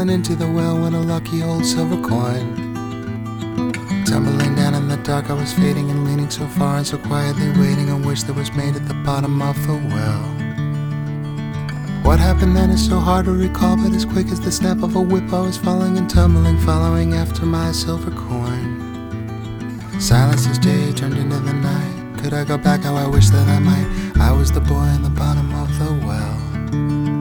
fallen into the well when a lucky old silver coin. Tumbling down in the dark, I was fading and leaning so far and so quietly waiting a wish that was made at the bottom of the well. What happened then is so hard to recall, but as quick as the snap of a whip I was falling and tumbling, following after my silver coin. Silence as day turned into the night. Could I go back how I wish that I might? I was the boy in the bottom of the well.